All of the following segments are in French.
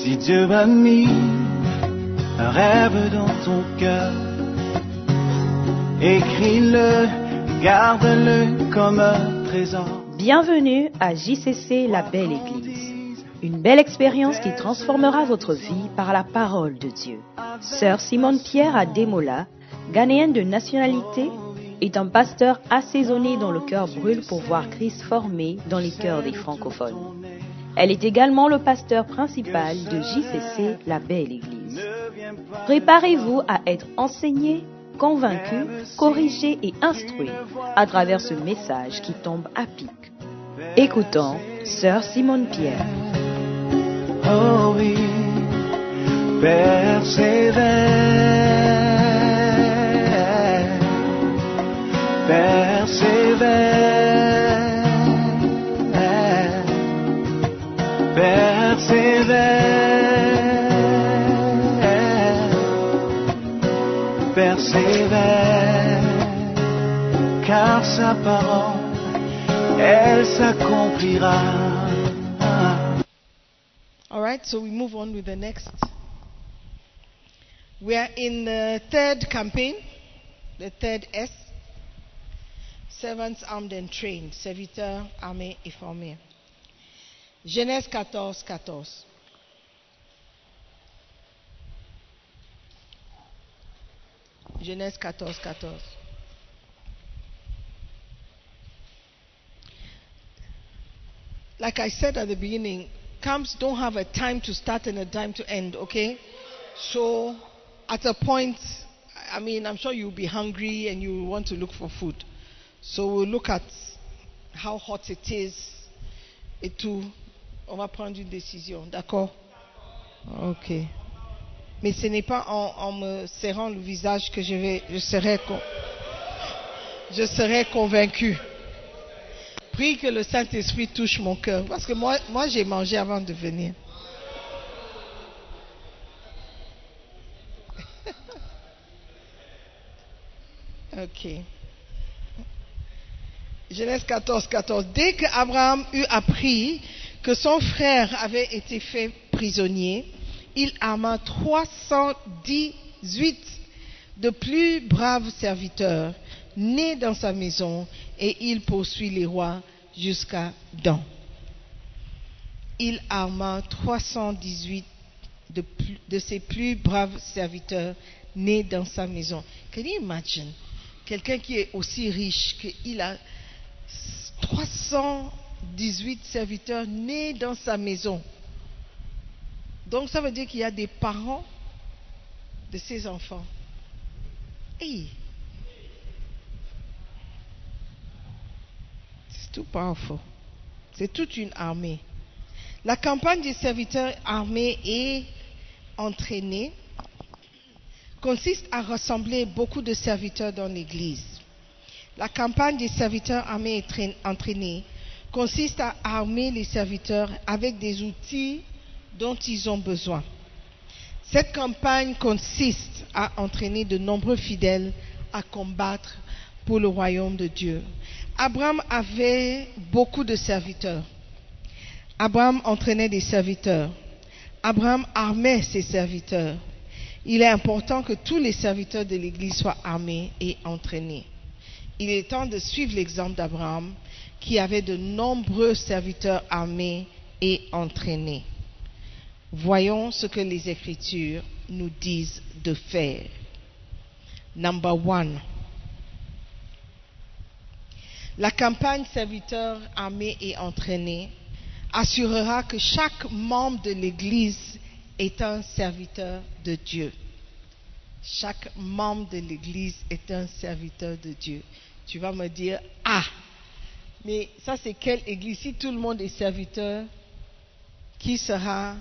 Si Dieu a mis un rêve dans ton cœur, écris-le, garde-le comme un trésor. Bienvenue à JCC La Belle Église. Une belle expérience qui transformera votre vie par la parole de Dieu. Sœur Simone Pierre Ademola, ghanéenne de nationalité, est un pasteur assaisonné dont le cœur brûle pour voir Christ formé dans les cœurs des francophones. Elle est également le pasteur principal de JCC La Belle Église. Préparez-vous à être enseigné, convaincu, corrigé et instruit à travers ce message qui tombe à pic. Écoutons Sœur Simone Pierre. Oh oui, persévère, persévère, persévère, persévère, car sa parole, elle s'accomplira. All right, so we move on with the next. We are in the third campaign, the third S. Servants armed and trained, serviteurs armés et formés. Genèse 14, 14. Genèse 14, 14. Like I said at the beginning, camps don't have a time to start and a time to end, okay? So at a point, I mean, I'm sure you'll be hungry and you want to look for food. So we'll look at how hot it is et tout. On va prendre une décision, d'accord? Ok. Mais ce n'est pas en me serrant le visage que je serai convaincu. Prie que le Saint-Esprit touche mon cœur. Parce que moi j'ai mangé avant de venir. Ok. Genèse 14, 14. Dès qu'Abraham eut appris que son frère avait été fait prisonnier, il arma 318 de plus braves serviteurs nés dans sa maison, et il poursuit les rois jusqu'à Dan. Il arma 318 de ses plus braves serviteurs nés dans sa maison. Can you imagine? Quelqu'un qui est aussi riche qu'il a 318 serviteurs nés dans sa maison. Donc ça veut dire qu'il y a des parents de ses enfants. Hey! C'est tout powerful. C'est toute une armée. La campagne des serviteurs armés et entraînés consiste à rassembler beaucoup de serviteurs dans l'Église. La campagne des serviteurs armés et entraînés consiste à armer les serviteurs avec des outils dont ils ont besoin. Cette campagne consiste à entraîner de nombreux fidèles à combattre pour le royaume de Dieu. Abraham avait beaucoup de serviteurs. Abraham entraînait des serviteurs. Abraham armait ses serviteurs. Il est important que tous les serviteurs de l'Église soient armés et entraînés. Il est temps de suivre l'exemple d'Abraham, qui avait de nombreux serviteurs armés et entraînés. Voyons ce que les Écritures nous disent de faire. Number 1. La campagne serviteurs armés et entraînés assurera que chaque membre de l'Église est un serviteur de Dieu. Chaque membre de l'Église est un serviteur de Dieu. Tu vas me dire, mais ça c'est quelle Église? Si tout le monde est serviteur, qui sera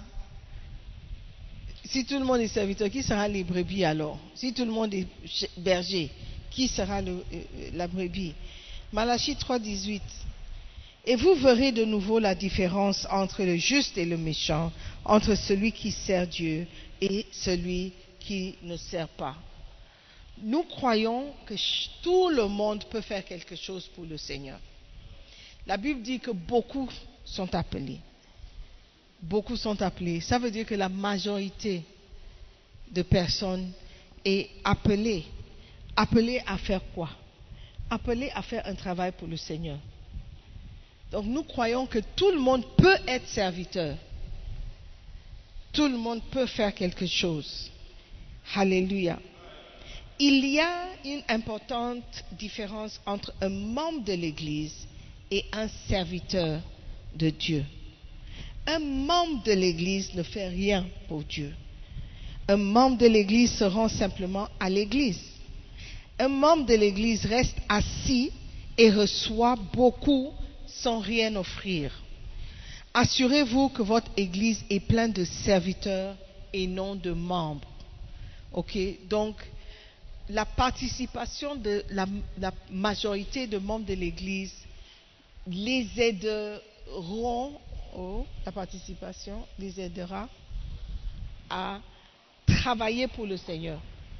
les brebis alors? Si tout le monde est berger, qui sera la brebis? Malachie 3, 18. Et vous verrez de nouveau la différence entre le juste et le méchant, entre celui qui sert Dieu et celui qui ne sert pas. Nous croyons que tout le monde peut faire quelque chose pour le Seigneur. La Bible dit que beaucoup sont appelés. beaucoup sont appelés, ça veut dire que la majorité de personnes est appelée. Appelée à faire quoi? Appelée à faire un travail pour le Seigneur. Donc nous croyons que tout le monde peut être serviteur. Tout le monde peut faire quelque chose. Alléluia. Il y a une importante différence entre un membre de l'Église et un serviteur de Dieu. Un membre de l'Église ne fait rien pour Dieu. Un membre de l'Église se rend simplement à l'Église. Un membre de l'Église reste assis et reçoit beaucoup sans rien offrir. Assurez-vous que votre Église est pleine de serviteurs et non de membres. Ok? Donc, la participation de la majorité de membres de l'Église les aideront, la participation les aidera à travailler pour le Seigneur.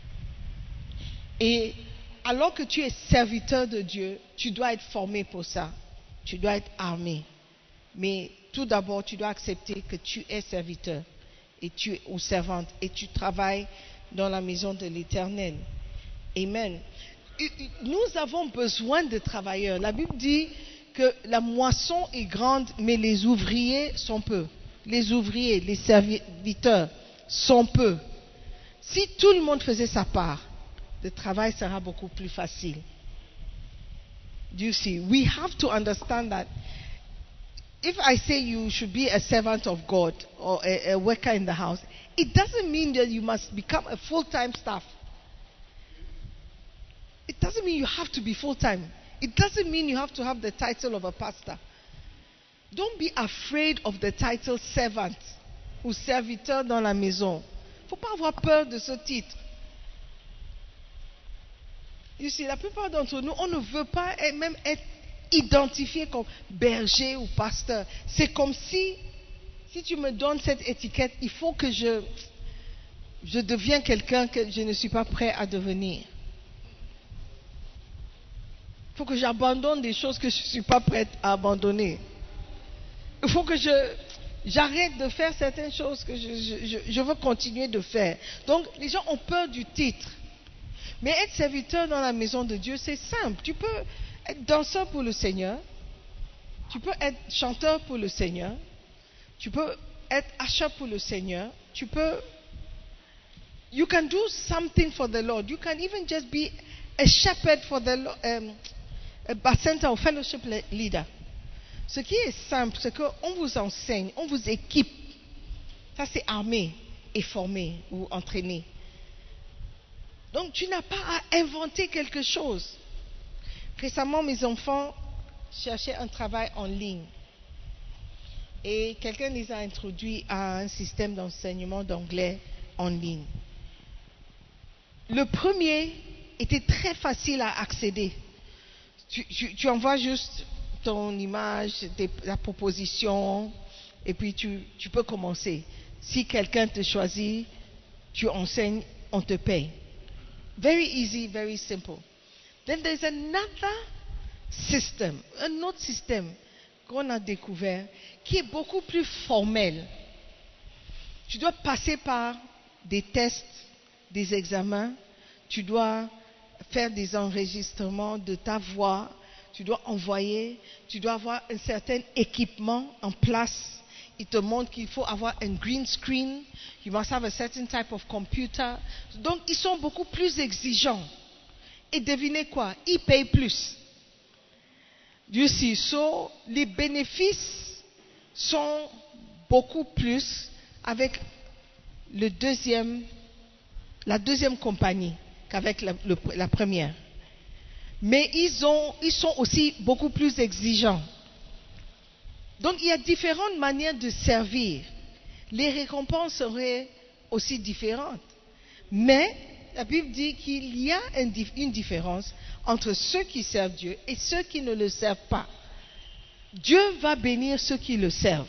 Et alors que tu es serviteur de Dieu, tu dois être formé pour ça. Tu dois être armé. Mais tout d'abord, tu dois accepter que tu es serviteur et tu es ou servante et tu travailles dans la maison de l'Éternel. Amen. Nous avons besoin de travailleurs. La Bible dit que la moisson est grande, mais les ouvriers sont peu. Les ouvriers, les serviteurs sont peu. Si tout le monde faisait sa part, le travail sera beaucoup plus facile. Do you see? We have to understand that if I say you should be a servant of God or a worker in the house, it doesn't mean that you must become a full-time staff. It doesn't mean you have to be full-time. It doesn't mean you have to have the title of a pastor. Don't be afraid of the title servant ou serviteur dans la maison. Il ne faut pas avoir peur de ce titre. You see, la plupart d'entre nous, on ne veut pas même être identifié comme berger ou pasteur. C'est comme si tu me donnes cette étiquette, il faut que je devienne quelqu'un que je ne suis pas prêt à devenir. Il faut que j'abandonne des choses que je ne suis pas prête à abandonner. Il faut que j'arrête de faire certaines choses que je veux continuer de faire. Donc, les gens ont peur du titre. Mais être serviteur dans la maison de Dieu, c'est simple. Tu peux être danseur pour le Seigneur. Tu peux être chanteur pour le Seigneur. Tu peux être usher pour le Seigneur. You can do something for the Lord. You can even just be a shepherd for the Lord, a bacenta or fellowship leader. Ce qui est simple, c'est qu'on vous enseigne, on vous équipe. Ça, c'est armé et formé ou entraîné. Donc, tu n'as pas à inventer quelque chose. Récemment, mes enfants cherchaient un travail en ligne. Et quelqu'un les a introduits à un système d'enseignement d'anglais en ligne. Le premier était très facile à accéder. Tu envoies juste ton image, la proposition, et puis tu peux commencer. Si quelqu'un te choisit, tu enseignes, on te paye. Very easy, very simple. Then there's another system, un autre système qu'on a découvert qui est beaucoup plus formel. Tu dois passer par des tests, des examens, tu dois faire des enregistrements de ta voix, tu dois envoyer, tu dois avoir un certain équipement en place. Il te montre qu'il faut avoir un green screen, you must have a certain type of computer. Donc, ils sont beaucoup plus exigeants. Et devinez quoi? Ils payent plus. You see, so, les bénéfices sont beaucoup plus avec la deuxième compagnie qu'avec la première. Mais ils sont aussi beaucoup plus exigeants. Donc, il y a différentes manières de servir. Les récompenses seraient aussi différentes. Mais la Bible dit qu'il y a une différence entre ceux qui servent Dieu et ceux qui ne le servent pas. Dieu va bénir ceux qui le servent.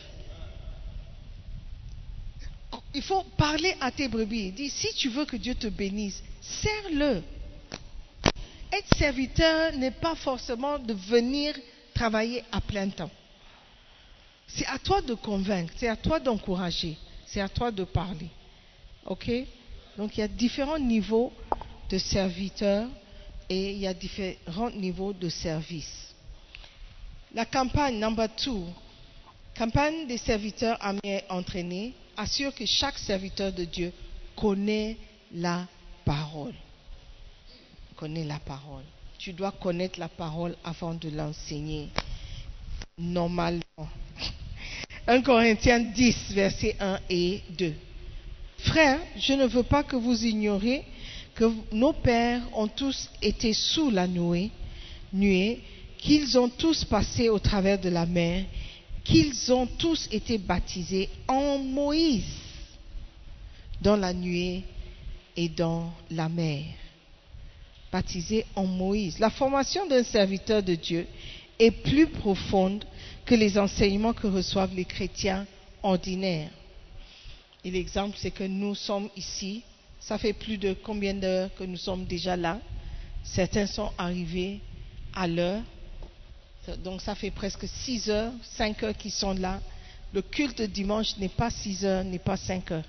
Il faut parler à tes brebis. Il dit, si tu veux que Dieu te bénisse, sers-le. Être serviteur n'est pas forcément de venir travailler à plein temps. C'est à toi de convaincre, c'est à toi d'encourager, c'est à toi de parler. OK? Donc il y a différents niveaux de serviteurs et il y a différents niveaux de service. La campagne number 2, campagne des serviteurs armés et entraînés, assure que chaque serviteur de Dieu connaît la parole. Connaît la parole. Tu dois connaître la parole avant de l'enseigner. Normalement. 1 Corinthiens 10, versets 1 et 2. Frères, je ne veux pas que vous ignoriez que nos pères ont tous été sous la nuée, qu'ils ont tous passé au travers de la mer, qu'ils ont tous été baptisés en Moïse, dans la nuée et dans la mer. Baptisés en Moïse. La formation d'un serviteur de Dieu est plus profonde que les enseignements que reçoivent les chrétiens ordinaires. Et l'exemple, c'est que nous sommes ici. Ça fait plus de combien d'heures que nous sommes déjà là? Certains sont arrivés à l'heure. Donc ça fait presque 6 heures, 5 heures qu'ils sont là. Le culte de dimanche n'est pas 6 heures, n'est pas 5 heures.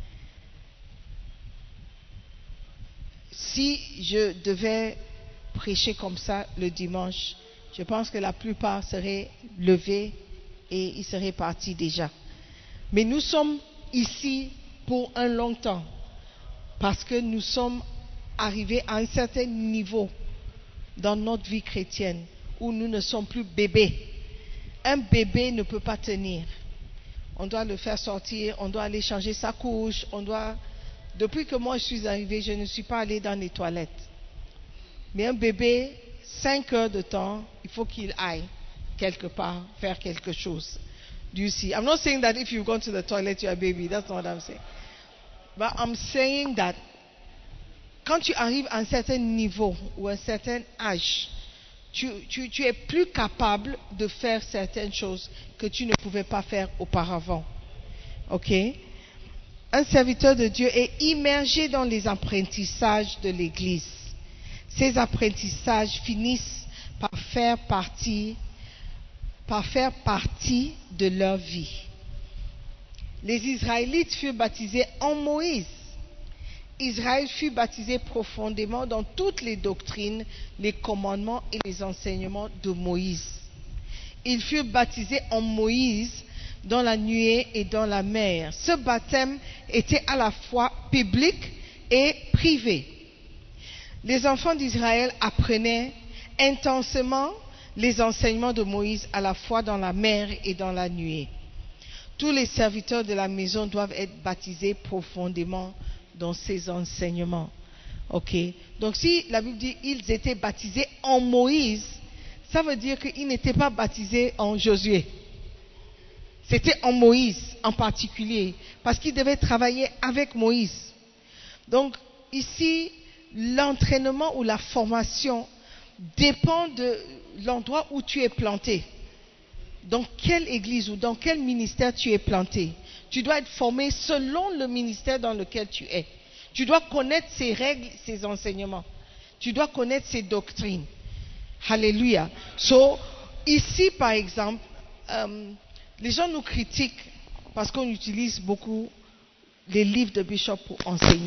Si je devais prêcher comme ça le dimanche, je pense que la plupart seraient levés et ils seraient partis déjà. Mais nous sommes ici pour un long temps parce que nous sommes arrivés à un certain niveau dans notre vie chrétienne où nous ne sommes plus bébés. Un bébé ne peut pas tenir. On doit le faire sortir, on doit aller changer sa couche, Depuis que moi je suis arrivée, je ne suis pas allée dans les toilettes. Mais un bébé, 5 heures de temps, il faut qu'il aille quelque part faire quelque chose. Do you see? I'm not saying that if you go to the toilet, you're a baby. That's not what I'm saying. But I'm saying that quand tu arrives à un certain niveau ou à un certain âge, tu es plus capable de faire certaines choses que tu ne pouvais pas faire auparavant. OK? Un serviteur de Dieu est immergé dans les apprentissages de l'Église. Ces apprentissages finissent par faire partie de leur vie. Les Israélites furent baptisés en Moïse. Israël fut baptisé profondément dans toutes les doctrines, les commandements et les enseignements de Moïse. Ils furent baptisés en Moïse dans la nuée et dans la mer. Ce baptême était à la fois public et privé. Les enfants d'Israël apprenaient intensément les enseignements de Moïse à la fois dans la mer et dans la nuée. Tous les serviteurs de la maison doivent être baptisés profondément dans ces enseignements. Ok? Donc si la Bible dit ils étaient baptisés en Moïse, ça veut dire qu'ils n'étaient pas baptisés en Josué. C'était en Moïse en particulier, parce qu'ils devaient travailler avec Moïse. Donc ici, l'entraînement ou la formation dépend de l'endroit où tu es planté. Dans quelle église ou dans quel ministère tu es planté. Tu dois être formé selon le ministère dans lequel tu es. Tu dois connaître ses règles, ses enseignements. Tu dois connaître ses doctrines. Alléluia. So, ici, par exemple, les gens nous critiquent parce qu'on utilise beaucoup les livres de Bishop pour enseigner.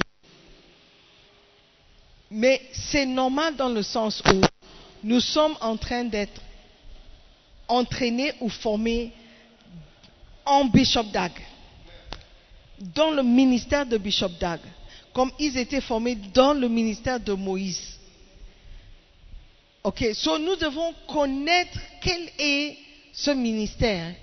Mais c'est normal dans le sens où nous sommes en train d'être entraînés ou formés en Bishop Dag, dans le ministère de Bishop Dag, comme ils étaient formés dans le ministère de Moïse. Ok, so nous devons connaître quel est ce ministère,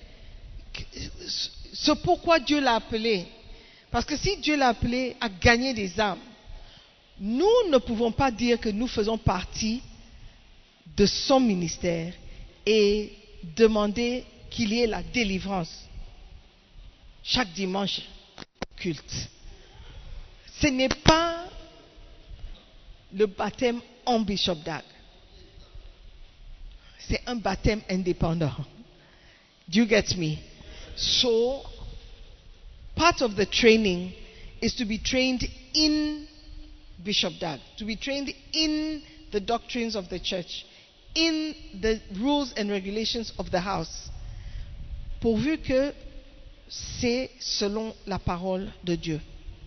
ce pourquoi Dieu l'a appelé. Parce que si Dieu l'a appelé à gagner des âmes, nous ne pouvons pas dire que nous faisons partie de son ministère et demander qu'il y ait la délivrance chaque dimanche culte. Ce n'est pas le baptême en Bishop Dag. C'est un baptême indépendant. Do you get me? So, part of the training is to be trained in Bishop Dag, to be trained in the doctrines of the church, in the rules and regulations of the house. pourvu que c'est selon la parole de Dieu.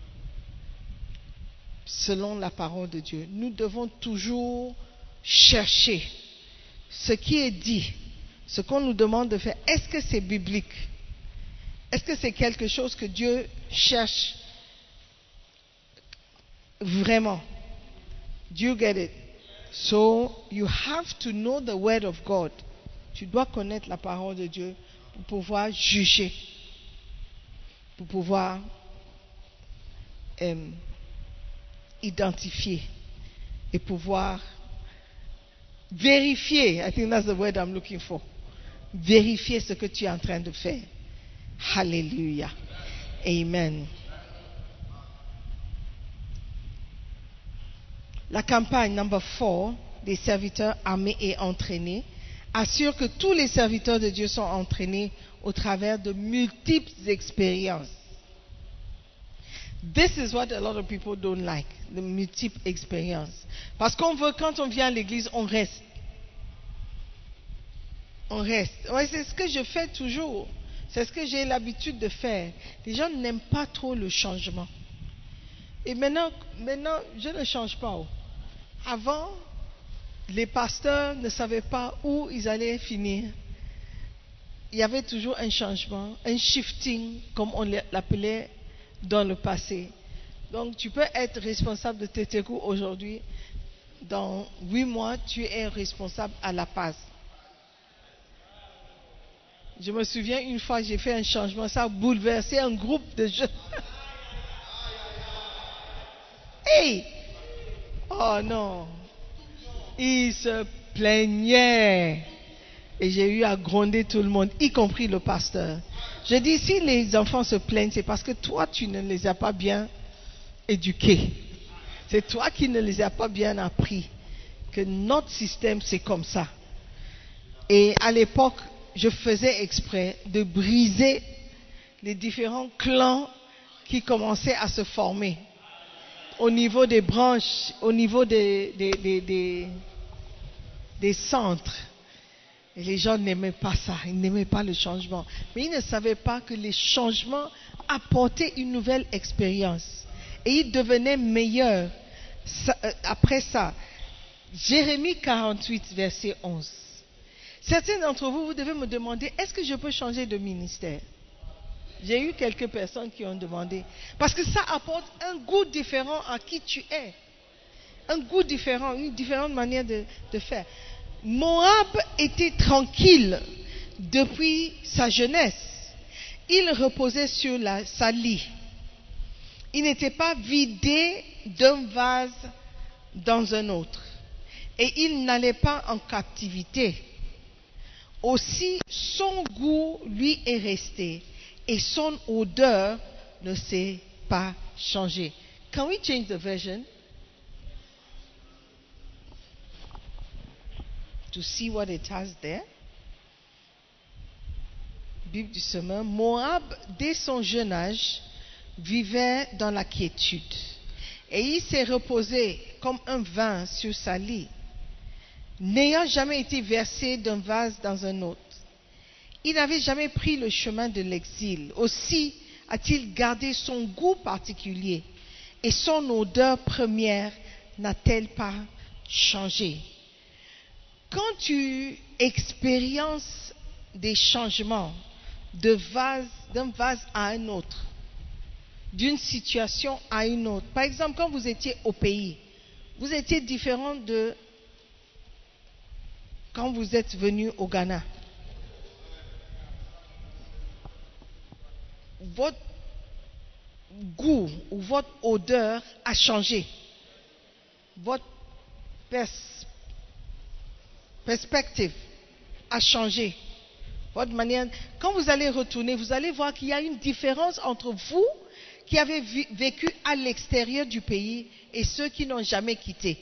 Selon la parole de Dieu. Nous devons toujours chercher ce qui est dit, ce qu'on nous demande de faire. Est-ce que c'est biblique? Est-ce que c'est quelque chose que Dieu cherche vraiment? Do you get it? So, you have to know the word of God. Tu dois connaître la parole de Dieu pour pouvoir juger, pour pouvoir identifier et pouvoir vérifier. I think that's the word I'm looking for. Vérifier ce que tu es en train de faire. Hallelujah. Amen. La campagne number 4 des serviteurs armés et entraînés assure que tous les serviteurs de Dieu sont entraînés au travers de multiples expériences. This is what a lot of people don't like, the multiple expériences. Parce qu'on veut, quand on vient à l'église, on reste. On reste. Ouais, c'est ce que je fais toujours. C'est ce que j'ai l'habitude de faire. Les gens n'aiment pas trop le changement. Et maintenant, je ne change pas. Avant, les pasteurs ne savaient pas où ils allaient finir. Il y avait toujours un changement, un shifting, comme on l'appelait dans le passé. Donc, tu peux être responsable de Teteku aujourd'hui. Dans 8 mois, tu es responsable à La Paz. Je me souviens une fois, j'ai fait un changement, ça a bouleversé un groupe de jeunes. Hey! Oh non! Ils se plaignaient. Et j'ai eu à gronder tout le monde, y compris le pasteur. Je dis, si les enfants se plaignent, c'est parce que toi, tu ne les as pas bien éduqués. C'est toi qui ne les as pas bien appris. Que notre système, c'est comme ça. Et à l'époque, je faisais exprès de briser les différents clans qui commençaient à se former. Au niveau des branches, au niveau des centres. Et les gens n'aimaient pas ça, ils n'aimaient pas le changement. Mais ils ne savaient pas que les changements apportaient une nouvelle expérience. Et ils devenaient meilleurs après ça. Jérémie 48, verset 11. Certains d'entre vous, vous devez me demander, est-ce que je peux changer de ministère? J'ai eu quelques personnes qui ont demandé. Parce que ça apporte un goût différent à qui tu es. Un goût différent, une différente manière de faire. Moab était tranquille depuis sa jeunesse. Il reposait sur sa lit. Il n'était pas vidé d'un vase dans un autre. Et il n'allait pas en captivité. Aussi, son goût lui est resté. Et son odeur ne s'est pas changée. Can we change the version? To see what it has there. Bible du semeur. Moab, dès son jeune âge, vivait dans la quiétude. Et il s'est reposé comme un vin sur sa lit, n'ayant jamais été versé d'un vase dans un autre. Il n'avait jamais pris le chemin de l'exil. Aussi a-t-il gardé son goût particulier et son odeur première n'a-t-elle pas changé? Quand tu expériences des changements d'un vase à un autre, d'une situation à une autre, par exemple, quand vous étiez au pays, vous étiez différent de quand vous êtes venu au Ghana. Votre goût ou votre odeur a changé. Votre perspective a changé. Votre manière. Quand vous allez retourner, vous allez voir qu'il y a une différence entre vous qui avez vécu à l'extérieur du pays et ceux qui n'ont jamais quitté.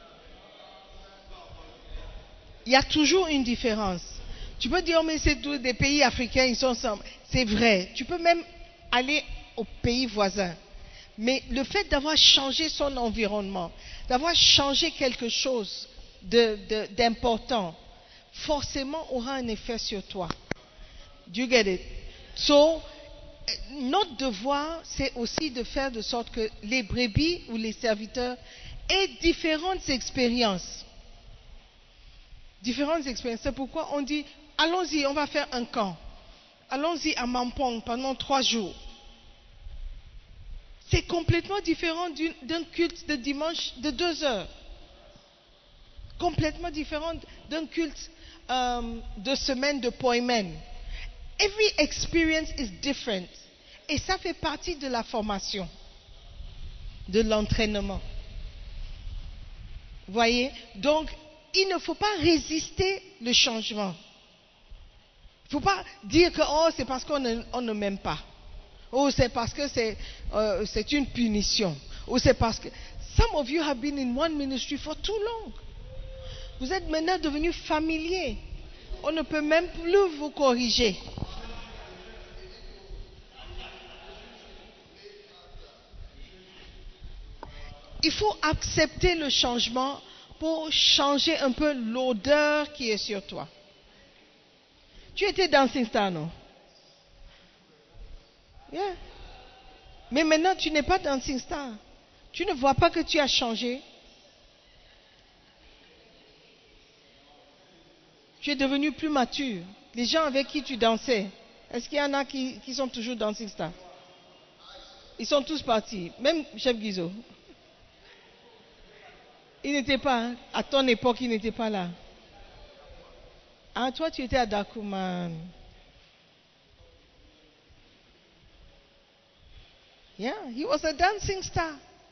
Il y a toujours une différence. Tu peux dire, mais c'est tous des pays africains, ils sont ensemble. C'est vrai. Tu peux même aller aux pays voisins. Mais le fait d'avoir changé son environnement, d'avoir changé quelque chose d'important, forcément aura un effet sur toi. Do you get it? So, notre devoir, c'est aussi de faire de sorte que les brebis ou les serviteurs aient différentes expériences. Différentes expériences. C'est pourquoi on dit, allons-y, on va faire un camp. Allons-y à Mampong pendant 3 jours. C'est complètement différent d'un culte de dimanche de 2 heures. Complètement différent d'un culte de semaine de Poimen. Every experience is different. Et ça fait partie de la formation, de l'entraînement. Voyez? Donc, il ne faut pas résister le changement. Il ne faut pas dire que c'est parce qu'on ne m'aime pas. C'est parce que c'est une punition. Ou c'est parce que... Some of you have been in one ministry for too long. Vous êtes maintenant devenus familiers. On ne peut même plus vous corriger. Il faut accepter le changement pour changer un peu l'odeur qui est sur toi. Tu étais Dancing Star, non? Yeah. Mais maintenant, tu n'es pas Dancing Star. Tu ne vois pas que tu as changé. Tu es devenu plus mature. Les gens avec qui tu dansais, est-ce qu'il y en a qui sont toujours Dancing Star? Ils sont tous partis. Même Chef Guizot. Il n'était pas, hein? À ton époque, il n'était pas là. Ah, toi, tu étais à Dakuman. Yeah, he was a dancing star.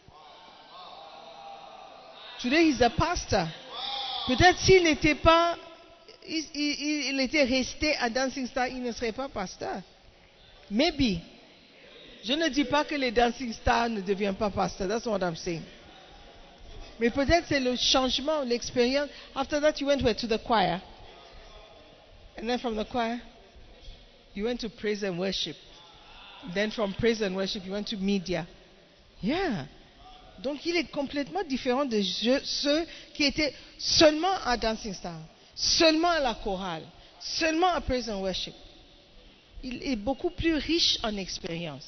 Today, he's a pastor. Peut-être s'il n'était pas, il était resté à Dancing Star, il ne serait pas pasteur. Maybe. Je ne dis pas que les Dancing Stars ne deviennent pas pasteurs. That's what I'm saying. Mais peut-être c'est le changement, l'expérience. After that, you went to the choir. And then from the choir, you went to praise and worship. Then from praise and worship, you went to media. Yeah. Donc, il est complètement différent de ceux qui étaient seulement à Dancing Star, seulement à la chorale, seulement à praise and worship. Il est beaucoup plus riche en expérience.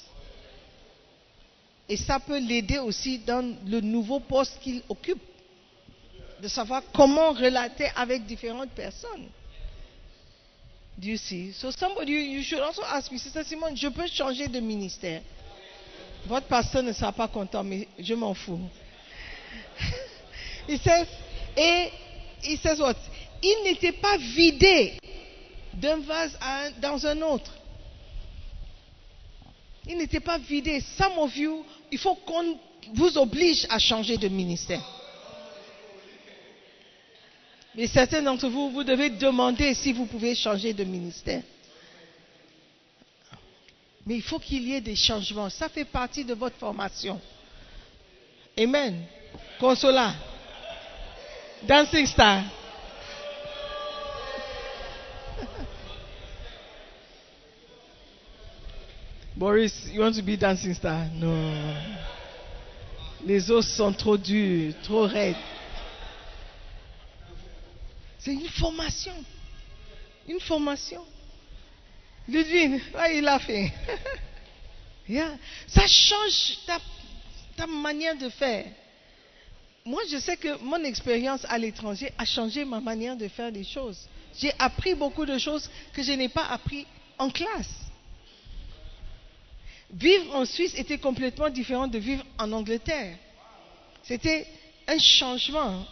Et ça peut l'aider aussi dans le nouveau poste qu'il occupe, de savoir comment relater avec différentes personnes. Do you see? So somebody, you should also ask me, Sister Simone, je peux changer de ministère? Votre pasteur ne sera pas content, mais je m'en fous. Il says what? Il n'était pas vidé d'un vase dans un autre. Il n'était pas vidé. Some of you, il faut qu'on vous oblige à changer de ministère. Mais certains d'entre vous, vous devez demander si vous pouvez changer de ministère. Mais il faut qu'il y ait des changements. Ça fait partie de votre formation. Amen. Consola. Dancing Star. Boris, you want to be Dancing Star? Non. Les os sont trop durs, trop raides. C'est une formation. Une formation. Ludwig, il a fait. Yeah. Ça change ta manière de faire. Moi, je sais que mon expérience à l'étranger a changé ma manière de faire les choses. J'ai appris beaucoup de choses que je n'ai pas appris en classe. Vivre en Suisse était complètement différent de vivre en Angleterre. C'était un changement.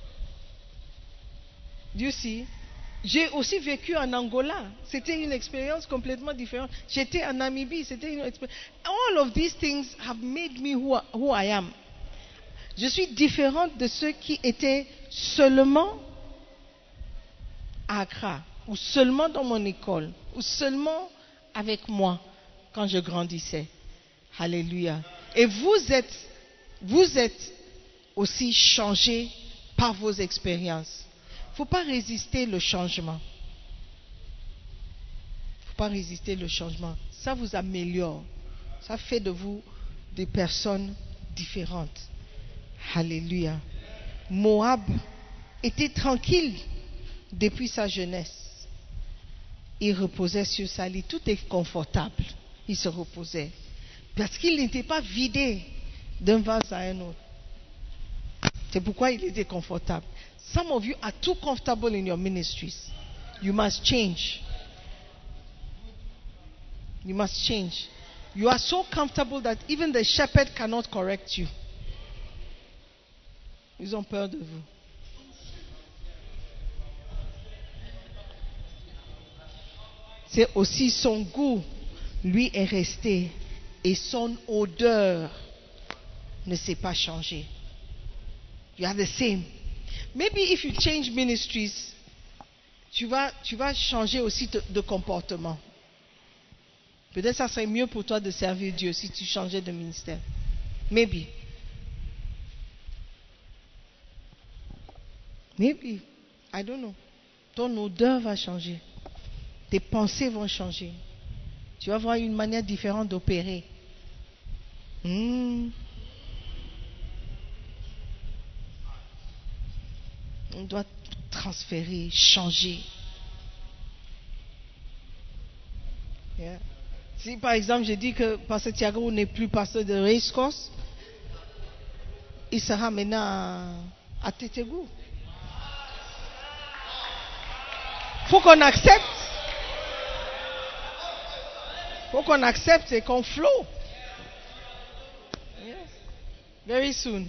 You see? J'ai aussi vécu en Angola. C'était une expérience complètement différente. J'étais en Namibie. C'était une expérience. All of these things have made me who I am. Je suis différente de ceux qui étaient seulement à Accra, ou seulement dans mon école, ou seulement avec moi quand je grandissais. Alléluia. Et vous êtes aussi changés par vos expériences. Il ne faut pas résister le changement. Il ne faut pas résister le changement. Ça vous améliore. Ça fait de vous des personnes différentes. Alléluia. Moab était tranquille depuis sa jeunesse. il reposait sur sa lit. Tout est confortable. Il se reposait. Parce qu'il n'était pas vidé d'un vase à un autre. C'est pourquoi il était confortable. Some of you are too comfortable in your ministries. You must change. You must change. You are so comfortable that even the shepherd cannot correct you. Ils ont peur de vous. C'est aussi son goût, lui, est resté. Et son odeur ne s'est pas changée. You are the same. Maybe if you change ministries, tu vas changer aussi de comportement. Peut-être ça serait mieux pour toi de servir Dieu si tu changeais de ministère. Maybe. Maybe. I don't know. Ton odeur va changer. Tes pensées vont changer. Tu vas avoir une manière différente d'opérer. On doit transférer, changer. Yeah. Si par exemple je dis que Pasteur Thiago n'est plus pasteur de Race Course, il sera maintenant à Tétégou. Faut qu'on accepte. Faut qu'on accepte et qu'on flow. Yes. Very soon.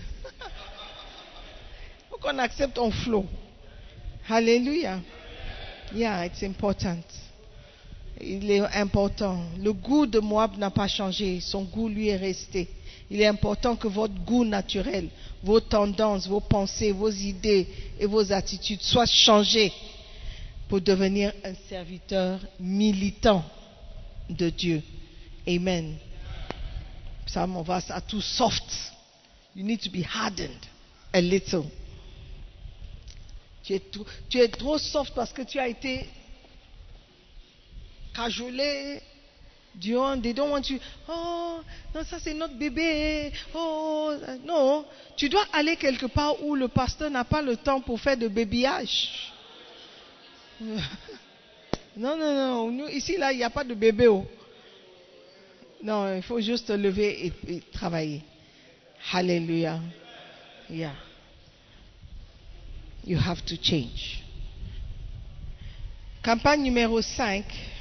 Faut qu'on accepte on flow. Hallelujah. Yeah, it's important. Il est important. Le goût de Moab n'a pas changé. Son goût lui est resté. Il est important que votre goût naturel, vos tendances, vos pensées, vos idées et vos attitudes soient changées pour devenir un serviteur militant de Dieu. Amen. Some of us are too soft. You need to be hardened a little. Tu es trop soft parce que tu as été cajolé. They don't want you. Oh, non, ça c'est notre bébé. Oh, non. Tu dois aller quelque part où le pasteur n'a pas le temps pour faire de bébillage. Non. Nous, ici, là, il n'y a pas de bébé. Oh. Non, il faut juste te lever et travailler. Hallelujah. Yeah. You have to change. Campagne numéro 5.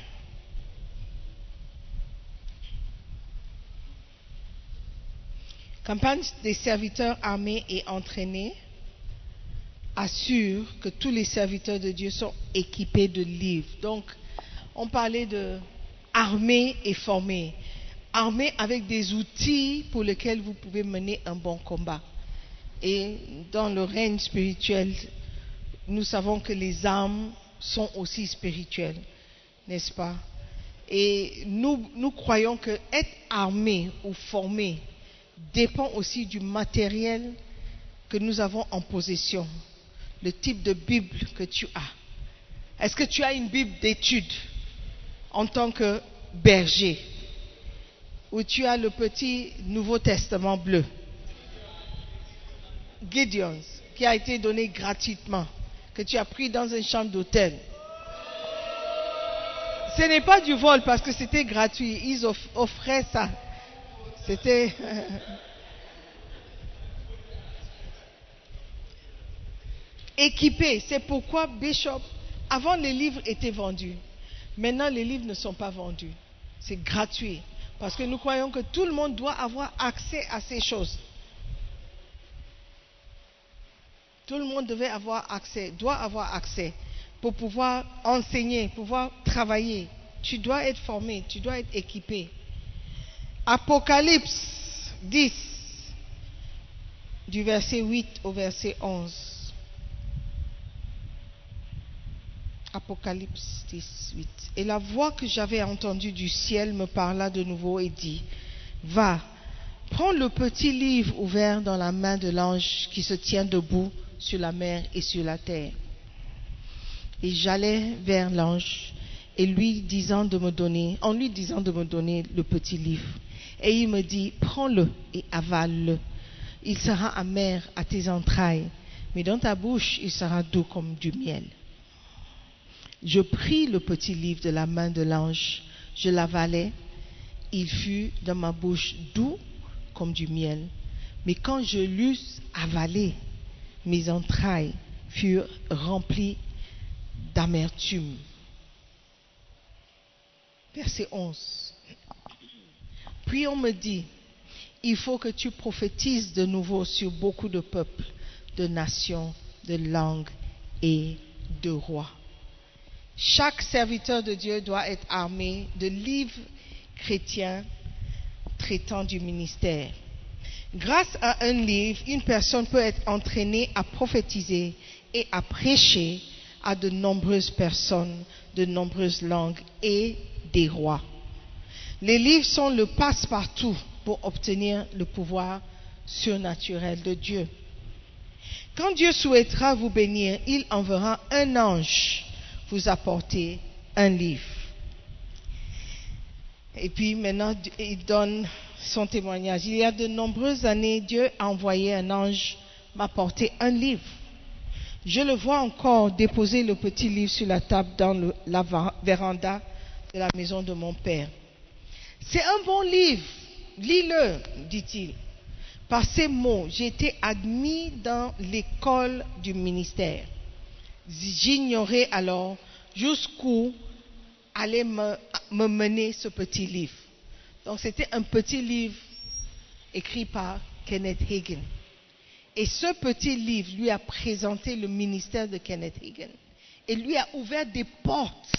Campagne des serviteurs armés et entraînés assure que tous les serviteurs de Dieu sont équipés de livres. Donc, on parlait de armés et formés. Armés avec des outils pour lesquels vous pouvez mener un bon combat. Et dans le règne spirituel, nous savons que les armes sont aussi spirituelles, n'est-ce pas? Et nous croyons que être armé ou formé dépend aussi du matériel que nous avons en possession, le type de Bible que tu as. Est-ce que tu as une Bible d'études en tant que berger? Ou tu as le petit Nouveau Testament bleu? Gideon's, qui a été donné gratuitement, que tu as pris dans une chambre d'hôtel. Ce n'est pas du vol parce que c'était gratuit. Ils offraient ça. C'était... équipé. C'est pourquoi Bishop, avant les livres étaient vendus. Maintenant les livres ne sont pas vendus. C'est gratuit. Parce que nous croyons que tout le monde doit avoir accès à ces choses. Tout le monde doit avoir accès pour pouvoir enseigner, pouvoir travailler. Tu dois être formé, tu dois être équipé. Apocalypse 10, du verset 8 au verset 11. Apocalypse 10, 8. Et la voix que j'avais entendue du ciel me parla de nouveau et dit, va, prends le petit livre ouvert dans la main de l'ange qui se tient debout sur la mer et sur la terre. Et j'allai vers l'ange et en lui disant de me donner le petit livre. Et il me dit, prends-le et avale-le. Il sera amer à tes entrailles, mais dans ta bouche, il sera doux comme du miel. Je pris le petit livre de la main de l'ange, je l'avalai, il fut dans ma bouche doux comme du miel. Mais quand je l'eus avalé, mes entrailles furent remplies d'amertume. Verset 11. Puis on me dit, il faut que tu prophétises de nouveau sur beaucoup de peuples, de nations, de langues et de rois. Chaque serviteur de Dieu doit être armé de livres chrétiens traitant du ministère. Grâce à un livre, une personne peut être entraînée à prophétiser et à prêcher à de nombreuses personnes, de nombreuses langues et des rois. Les livres sont le passe-partout pour obtenir le pouvoir surnaturel de Dieu. Quand Dieu souhaitera vous bénir, il enverra un ange vous apporter un livre. Et puis maintenant, il donne son témoignage. Il y a de nombreuses années, Dieu a envoyé un ange m'apporter un livre. Je le vois encore déposer le petit livre sur la table dans la véranda de la maison de mon père. C'est un bon livre, lis-le, dit-il. Par ces mots, j'ai été admis dans l'école du ministère. J'ignorais alors jusqu'où allait me mener ce petit livre. Donc c'était un petit livre écrit par Kenneth Hagin. Et ce petit livre lui a présenté le ministère de Kenneth Hagin et lui a ouvert des portes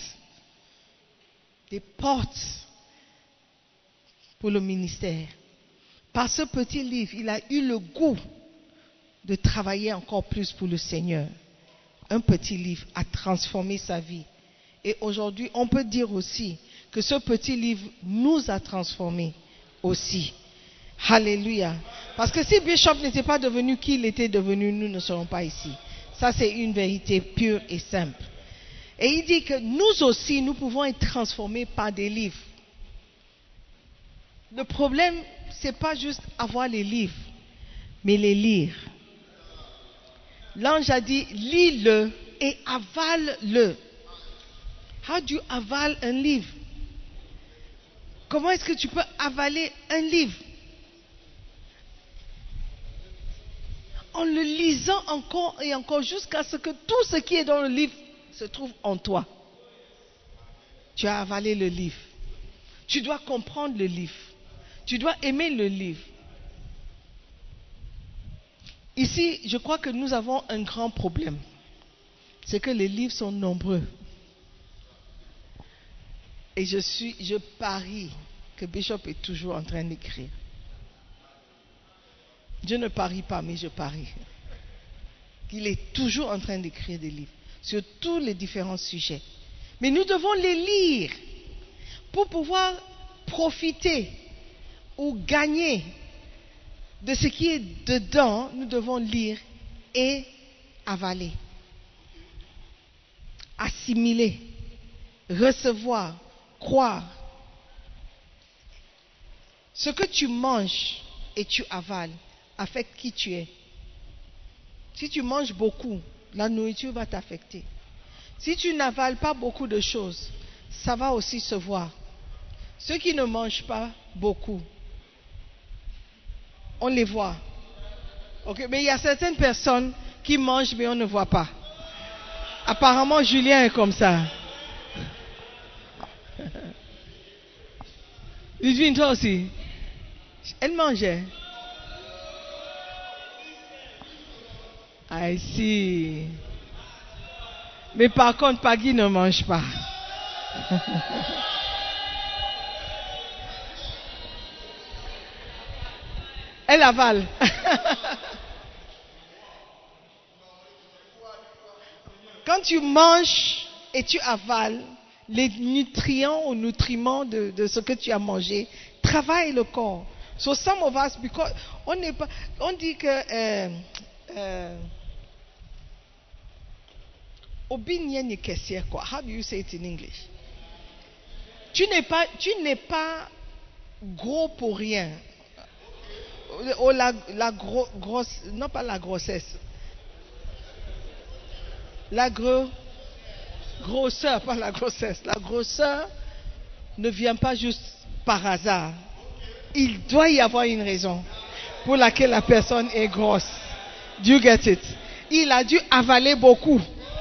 pour le ministère. Par ce petit livre, il a eu le goût de travailler encore plus pour le Seigneur. Un petit livre a transformé sa vie. Et aujourd'hui, on peut dire aussi que ce petit livre nous a transformés aussi. Alléluia. Parce que si Bishop n'était pas devenu qui il était devenu, nous ne serons pas ici. Ça, c'est une vérité pure et simple. Et il dit que nous aussi, nous pouvons être transformés par des livres. Le problème, ce n'est pas juste avoir les livres, mais les lire. L'ange a dit, lis-le et avale-le. How do you avale un livre? Comment est-ce que tu peux avaler un livre? En le lisant encore et encore jusqu'à ce que tout ce qui est dans le livre se trouve en toi. Tu as avalé le livre. Tu dois comprendre le livre. Tu dois aimer le livre. Ici, je crois que nous avons un grand problème. C'est que les livres sont nombreux. Et je parie que Bishop est toujours en train d'écrire. Je ne parie pas, mais je parie qu'il est toujours en train d'écrire des livres sur tous les différents sujets. Mais nous devons les lire pour pouvoir profiter ou gagner de ce qui est dedans. Nous devons lire et avaler, assimiler, recevoir, croire. Ce que tu manges et tu avales affecte qui tu es. Si tu manges beaucoup, la nourriture va t'affecter. Si tu n'avales pas beaucoup de choses, ça va aussi se voir. Ceux qui ne mangent pas beaucoup, on les voit. Okay? Mais il y a certaines personnes qui mangent mais on ne voit pas. Apparemment, Julien est comme ça. Ludwig, toi aussi. Elle mangeait. I see. Mais par contre, Paggy ne mange pas. Elle avale. Quand tu manges et tu avales, les nutriments ou nutriments de ce que tu as mangé travaillent le corps. So some of us, because on dit que how do you say it in English? Tu n'es pas gros pour rien. Oh, non pas la grossesse. Grosseur, pas la grossesse. La grosseur ne vient pas juste par hasard. Il doit y avoir une raison pour laquelle la personne est grosse. Do you get it? Il a dû avaler beaucoup.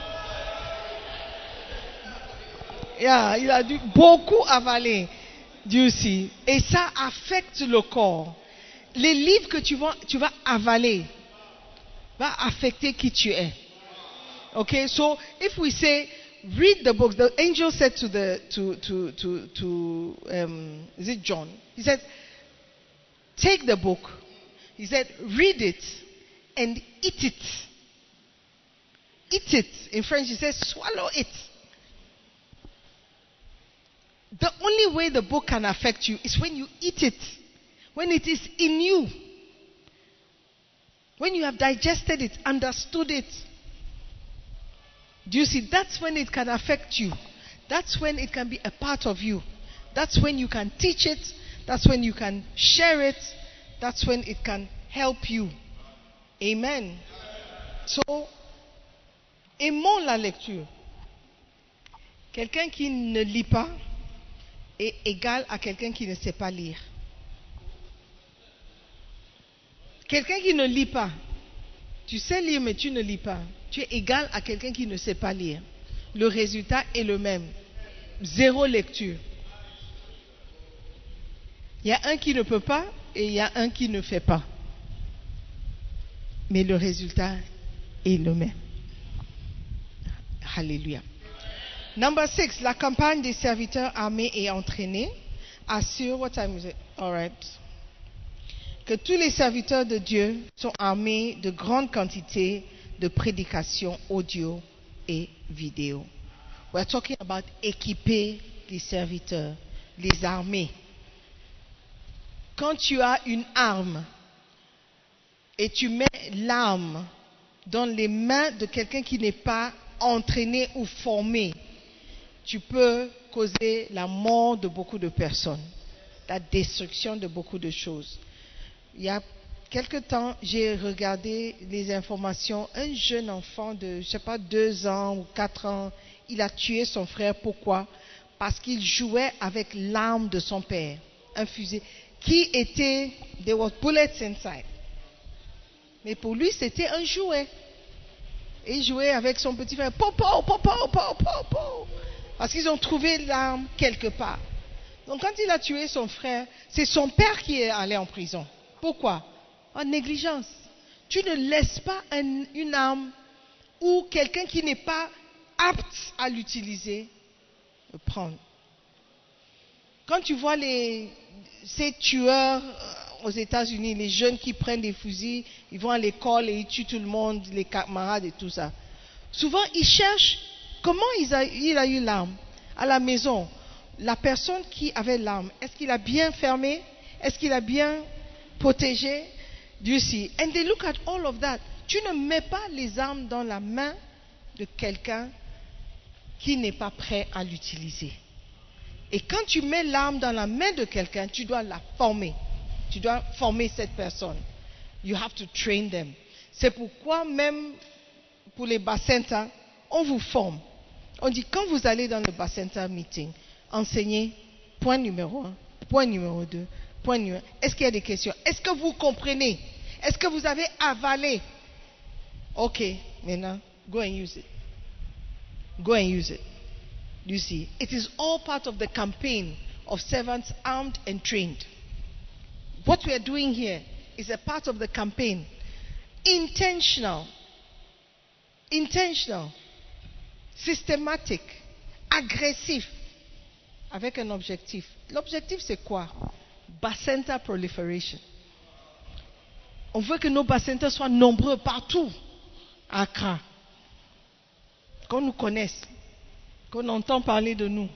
Yeah, il a dû beaucoup avaler. Dieu aussi. Et ça affecte le corps. Les livres que tu vas avaler va affecter qui tu es. Okay, so if we say read the books, the angel said to is it John? He said, take the book. He said, read it and eat it. Eat it. In French, he says, swallow it. The only way the book can affect you is when you eat it. When it is in you. When you have digested it, understood it. Do you see? That's when it can affect you. That's when it can be a part of you. That's when you can teach it. That's when you can share it. That's when it can help you. Amen. So, aimons la lecture. Quelqu'un qui ne lit pas est égal à quelqu'un qui ne sait pas lire. Quelqu'un qui ne lit pas, tu sais lire mais tu ne lis pas, tu es égal à quelqu'un qui ne sait pas lire. Le résultat est le même. Zéro lecture. Il y a un qui ne peut pas et il y a un qui ne fait pas. Mais le résultat est le même. Alléluia. Number 6, la campagne des serviteurs armés et entraînés assure, what time is it? All right. Que tous les serviteurs de Dieu sont armés de grandes quantités de prédications audio et vidéo. We're talking about équiper les serviteurs, les armer. Quand tu as une arme et tu mets l'arme dans les mains de quelqu'un qui n'est pas entraîné ou formé, tu peux causer la mort de beaucoup de personnes, la destruction de beaucoup de choses. Il y a quelque temps, j'ai regardé les informations. Un jeune enfant de, 2 ans ou 4 ans, il a tué son frère. Pourquoi? Parce qu'il jouait avec l'arme de son père, un fusil, qui était, there were bullets inside. Mais pour lui, c'était un jouet. Et il jouait avec son petit frère. Popo, popo, popo, popo. Parce qu'ils ont trouvé l'arme quelque part. Donc quand il a tué son frère, c'est son père qui est allé en prison. Pourquoi? En négligence. Tu ne laisses pas une arme ou quelqu'un qui n'est pas apte à l'utiliser le prendre. Quand tu vois ces tueurs aux États-Unis, les jeunes qui prennent des fusils, ils vont à l'école et ils tuent tout le monde, les camarades et tout ça. Souvent, ils cherchent comment il a eu l'arme à la maison. La personne qui avait l'arme, est-ce qu'il a bien fermé? Est-ce qu'il a bien protégé? Do you see? And they look at all of that. Tu ne mets pas les armes dans la main de quelqu'un qui n'est pas prêt à l'utiliser. Et quand tu mets l'arme dans la main de quelqu'un, tu dois la former. Tu dois former cette personne. You have to train them. C'est pourquoi même pour les Bacenta, on vous forme. On dit quand vous allez dans le Bacenta meeting, enseignez point numéro 1, point numéro 2, point numéro 1. Est-ce qu'il y a des questions? Est-ce que vous comprenez? Est-ce que vous avez avalé? Ok, maintenant, go and use it. Go and use it. You see, it is all part of the campaign of servants armed and trained. What we are doing here is a part of the campaign. Intentional. Intentional. Systématique. Agressif. Avec un objectif. L'objectif c'est quoi? Bacenta proliferation. On veut que nos Bacenta soient nombreux partout à Accra. Qu'on nous connaisse. Qu'on entend parler de nous.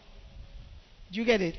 Do you get it?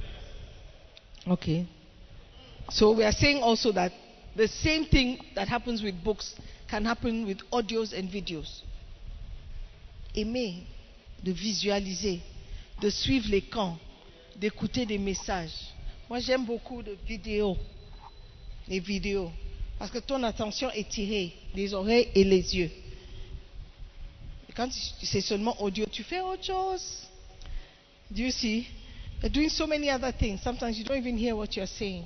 Okay. So we are saying also that the same thing that happens with books can happen with audios and videos. Aimer, de visualiser, de suivre les camps, d'écouter des messages. Moi j'aime beaucoup de vidéos. Les vidéos. Parce que ton attention est tirée, les oreilles et les yeux. Et quand c'est seulement audio, tu fais autre chose. Do you see? They're doing so many other things. Sometimes you don't even hear what you're saying.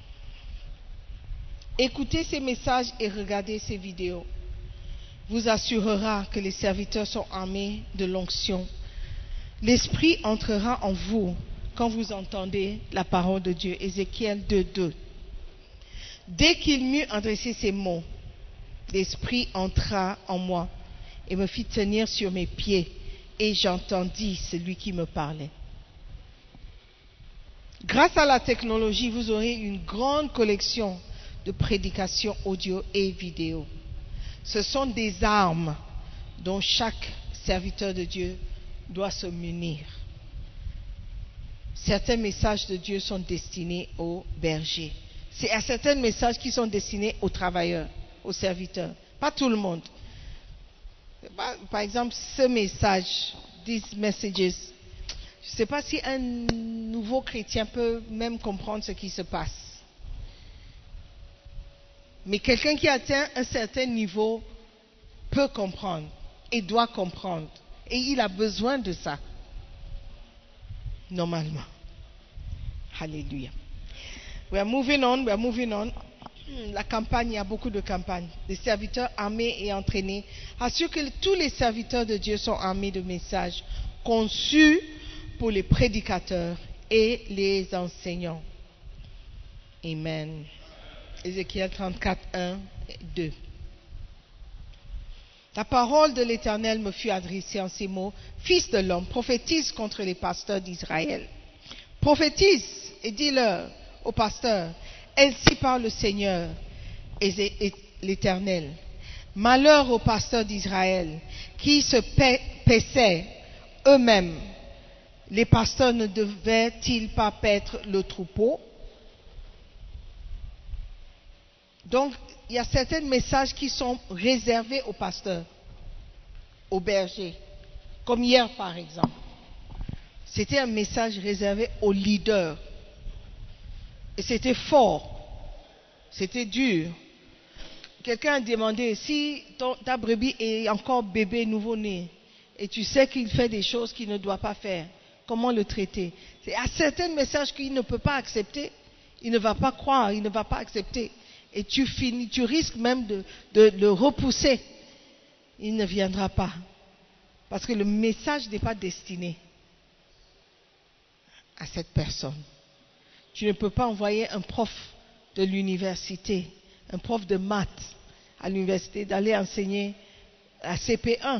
Écoutez ces messages et regardez ces vidéos vous assurera que les serviteurs sont armés de l'onction. L'Esprit entrera en vous quand vous entendez la parole de Dieu. Ézéchiel 2:2. Dès qu'il m'eut adressé ces mots, l'Esprit entra en moi et me fit tenir sur mes pieds, et j'entendis celui qui me parlait. Grâce à la technologie, vous aurez une grande collection de prédications audio et vidéo. Ce sont des armes dont chaque serviteur de Dieu doit se munir. Certains messages de Dieu sont destinés aux bergers. C'est à certains messages qui sont destinés aux travailleurs, aux serviteurs. Pas tout le monde. Par exemple, ce message, these messages, je ne sais pas si un nouveau chrétien peut même comprendre ce qui se passe. Mais quelqu'un qui atteint un certain niveau peut comprendre et doit comprendre. Et il a besoin de ça. Normalement. Alléluia. We are moving on. La campagne, il y a beaucoup de campagnes. Les serviteurs armés et entraînés. Assure que tous les serviteurs de Dieu sont armés de messages conçus pour les prédicateurs et les enseignants. Amen. Ézéchiel 34, 1 et 2. La parole de l'Éternel me fut adressée en ces mots. Fils de l'homme, prophétise contre les pasteurs d'Israël. Prophétise et dis-leur aux pasteurs, ainsi parle le Seigneur et l'Éternel. Malheur aux pasteurs d'Israël qui se paissaient eux-mêmes. Les pasteurs ne devaient-ils pas paître le troupeau? Donc, il y a certains messages qui sont réservés aux pasteurs, aux bergers. Comme hier, par exemple. C'était un message réservé aux leaders. Et c'était fort. C'était dur. Quelqu'un a demandé, si ta brebis est encore bébé nouveau-né, et tu sais qu'il fait des choses qu'il ne doit pas faire, comment le traiter? C'est à certains messages qu'il ne peut pas accepter. Il ne va pas croire, il ne va pas accepter. Et tu risques même de le repousser. Il ne viendra pas. Parce que le message n'est pas destiné à cette personne. Tu ne peux pas envoyer un prof de l'université, un prof de maths à l'université, d'aller enseigner à CP1.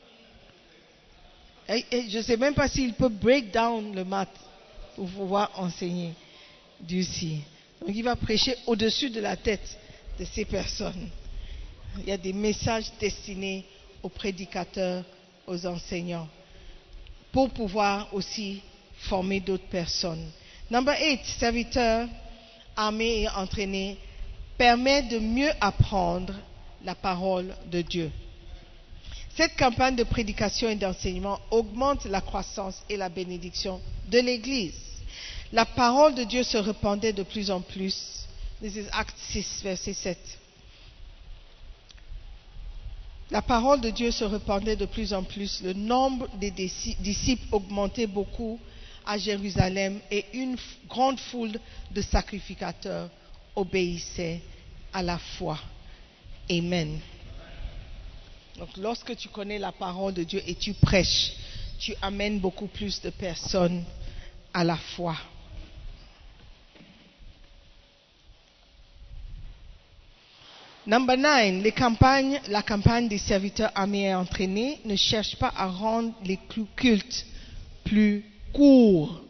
Et je ne sais même pas s'il peut break down le maths pour pouvoir enseigner d'ici. Donc il va prêcher au-dessus de la tête de ces personnes. Il y a des messages destinés aux prédicateurs, aux enseignants, pour pouvoir aussi former d'autres personnes. Number 8, serviteurs armés et entraînés permet de mieux apprendre la parole de Dieu. Cette campagne de prédication et d'enseignement augmente la croissance et la bénédiction de l'Église. La parole de Dieu se répandait de plus en plus. This is Acte 6, verset 7. La parole de Dieu se répandait de plus en plus. Le nombre des disciples augmentait beaucoup à Jérusalem et une grande foule de sacrificateurs obéissait à la foi. Amen. Donc lorsque tu connais la parole de Dieu et tu prêches, tu amènes beaucoup plus de personnes à la foi. Number 9, la campagne des serviteurs armés et entraînés ne cherche pas à rendre les cultes plus courts.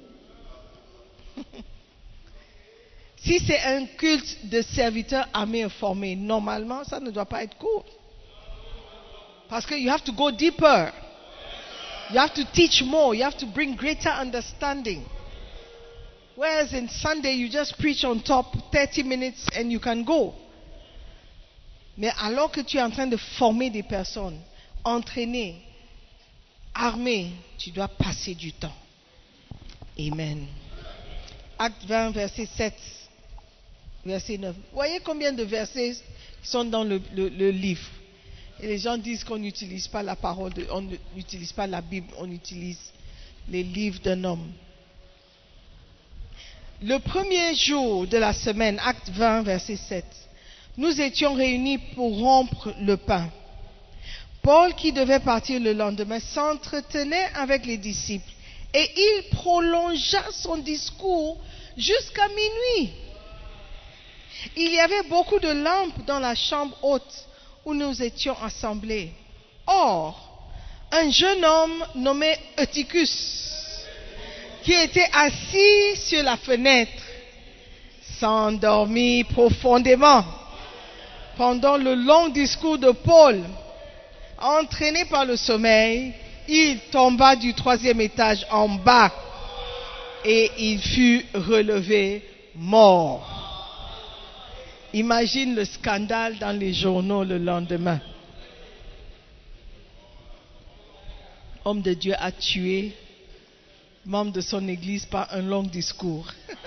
Si c'est un culte de serviteurs armés et formés, normalement, ça ne doit pas être court. Parce que you have to go deeper. You have to teach more. You have to bring greater understanding. Whereas in Sunday, you just preach on top 30 minutes and you can go. Mais alors que tu es en train de former des personnes, entraîner, armer, tu dois passer du temps. Amen. Acte 20, verset 7, verset 9. Voyez combien de versets sont dans le livre. Et les gens disent qu'on n'utilise pas la parole, on n'utilise pas la Bible, on utilise les livres d'un homme. Le premier jour de la semaine, acte 20, verset 7, nous étions réunis pour rompre le pain. Paul, qui devait partir le lendemain, s'entretenait avec les disciples et il prolongea son discours jusqu'à minuit. Il y avait beaucoup de lampes dans la chambre haute où nous étions assemblés. Or, un jeune homme nommé Eutychus, qui était assis sur la fenêtre, s'endormit profondément pendant le long discours de Paul. Entraîné par le sommeil, il tomba du 3e étage en bas et il fut relevé mort. Imagine le scandale dans les journaux le lendemain. Homme de Dieu a tué membre de son église par un long discours.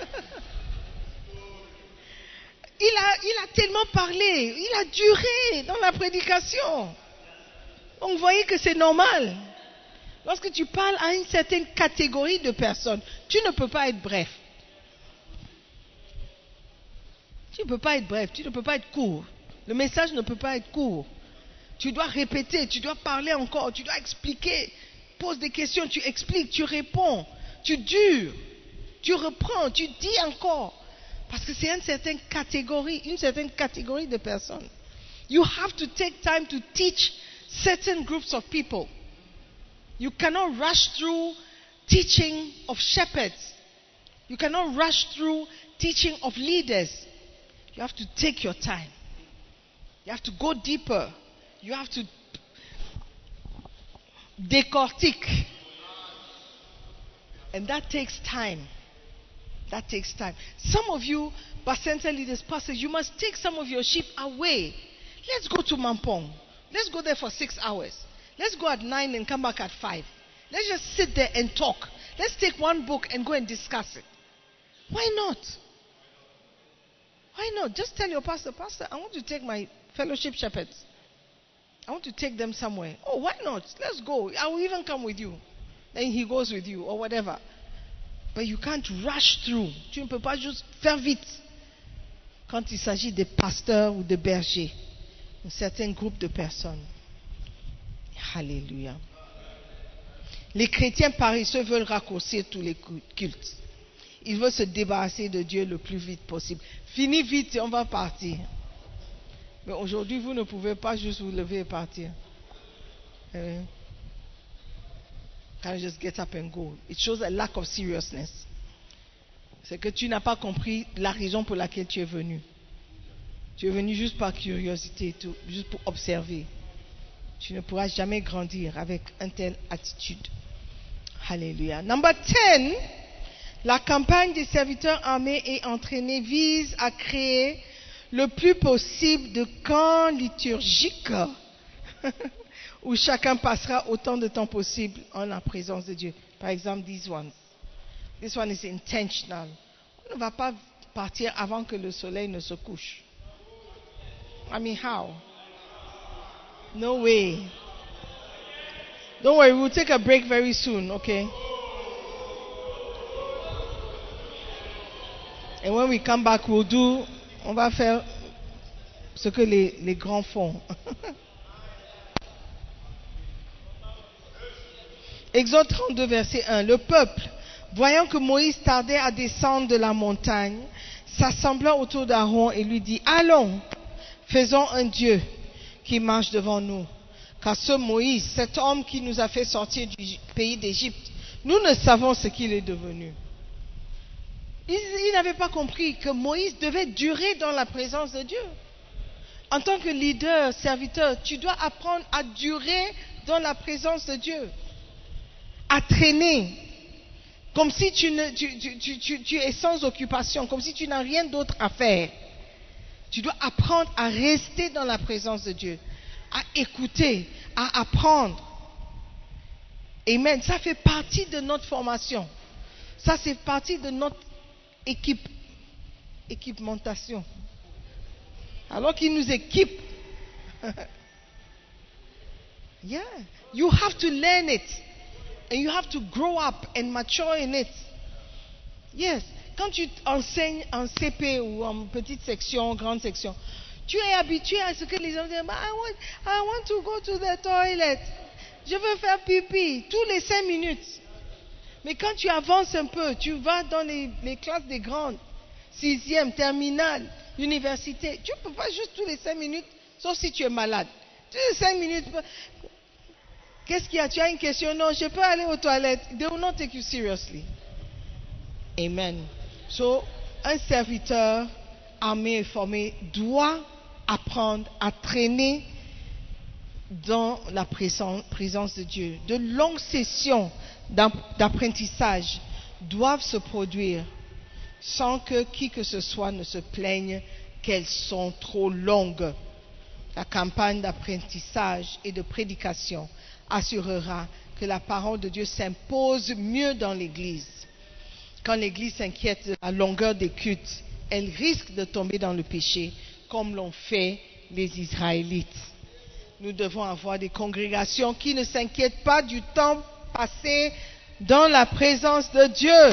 Il a tellement parlé, il a duré dans la prédication. Donc vous voyez que c'est normal. Lorsque tu parles à une certaine catégorie de personnes, tu ne peux pas être bref. Tu ne peux pas être bref, tu ne peux pas être court. Le message ne peut pas être court. Tu dois répéter, tu dois parler encore, tu dois expliquer. Pose des questions, tu expliques, tu réponds, tu dures, tu reprends, tu dis encore. Parce que c'est une certaine catégorie de personnes. You have to take time to teach certain groups of people. You cannot rush through teaching of shepherds. You cannot rush through teaching of leaders. You have to take your time. You have to go deeper. You have to décortique. And that takes time. That takes time. Some of you, Bacenta leaders, pastors, you must take some of your sheep away. Let's go to Mampong. Let's go there for 6 hours. Let's go at 9 and come back at 5. Let's just sit there and talk. Let's take one book and go and discuss it. Why not? Why not? Just tell your pastor, Pastor, I want to take my fellowship shepherds. I want to take them somewhere. Oh, why not? Let's go. I will even come with you. Then he goes with you or whatever. But you can't rush through. Tu ne peux pas juste faire vite. Quand il s'agit de pasteurs ou de bergers, un certain groupe de personnes. Alléluia. Les chrétiens paresseux veulent raccourcir tous les cultes. Ils veulent se débarrasser de Dieu le plus vite possible. Fini vite et on va partir. Mais aujourd'hui, vous ne pouvez pas juste vous lever et partir. Can't just get up and go. It shows a lack of seriousness. C'est que tu n'as pas compris la raison pour laquelle tu es venu. Tu es venu juste par curiosité, juste pour observer. Tu ne pourras jamais grandir avec une telle attitude. Alléluia. Number 10, la campagne des serviteurs armés et entraînés vise à créer le plus possible de camps liturgiques où chacun passera autant de temps possible en la présence de Dieu. Par exemple, this one is intentional. On ne va pas partir avant que le soleil ne se couche. I mean, how? No way. Don't worry, we'll take a break very soon, okay? And when we come back, on va faire ce que les grands font. Exode 32, verset 1. Le peuple, voyant que Moïse tardait à descendre de la montagne, s'assembla autour d'Aaron et lui dit, allons, faisons un Dieu qui marche devant nous. Car ce Moïse, cet homme qui nous a fait sortir du pays d'Égypte, nous ne savons ce qu'il est devenu. Ils n'avaient pas compris que Moïse devait durer dans la présence de Dieu. En tant que leader, serviteur, tu dois apprendre à durer dans la présence de Dieu. À traîner. Comme si tu es sans occupation, comme si tu n'as rien d'autre à faire. Tu dois apprendre à rester dans la présence de Dieu, à écouter, à apprendre. Amen. Ça fait partie de notre formation. Ça fait partie de notre équipementation. Alors qu'il nous équipe. Yeah. You have to learn it. And you have to grow up and mature in it. Yes. Quand tu enseignes en CP ou en petite section, grande section, tu es habitué à ce que les gens disent, I want to go to the toilet. Je veux faire pipi tous les 5 minutes. Mais quand tu avances un peu, tu vas dans les classes des grandes, 6e, terminale, université, tu ne peux pas juste tous les 5 minutes, sauf si tu es malade. Tous les 5 minutes, qu'est-ce qu'il y a? Tu as une question? Non, je peux aller aux toilettes. They will not take you seriously. Amen. So, un serviteur armé et formé doit apprendre à traîner dans la présence de Dieu. De longues sessions d'apprentissage doivent se produire sans que qui que ce soit ne se plaigne qu'elles sont trop longues. La campagne d'apprentissage et de prédication assurera que la parole de Dieu s'impose mieux dans l'Église. Quand l'Église s'inquiète de la longueur des cultes, elle risque de tomber dans le péché comme l'ont fait les Israélites. Nous devons avoir des congrégations qui ne s'inquiètent pas du temps passé dans la présence de Dieu.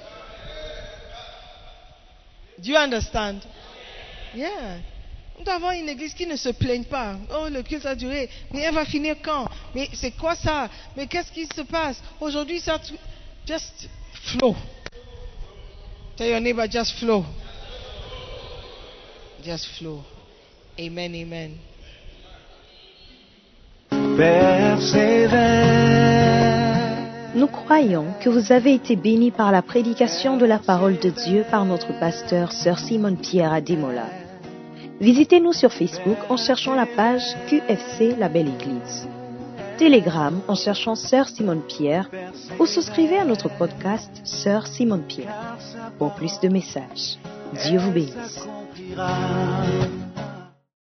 Do you understand? Yeah. Nous devons avoir une église qui ne se plaigne pas. Oh, le culte a duré. Mais elle va finir quand? Mais c'est quoi ça? Mais qu'est-ce qui se passe? Aujourd'hui, ça... Just flow. Tell your neighbor, just flow. Just flow. Amen, amen. Nous croyons que vous avez été bénis par la prédication de la parole de Dieu par notre pasteur Sœur Simone Pierre Ademola. Visitez-nous sur Facebook en cherchant la page QFC La Belle Église, Telegram en cherchant Sœur Simone Pierre ou souscrivez à notre podcast Sœur Simone Pierre pour plus de messages. Dieu vous bénisse.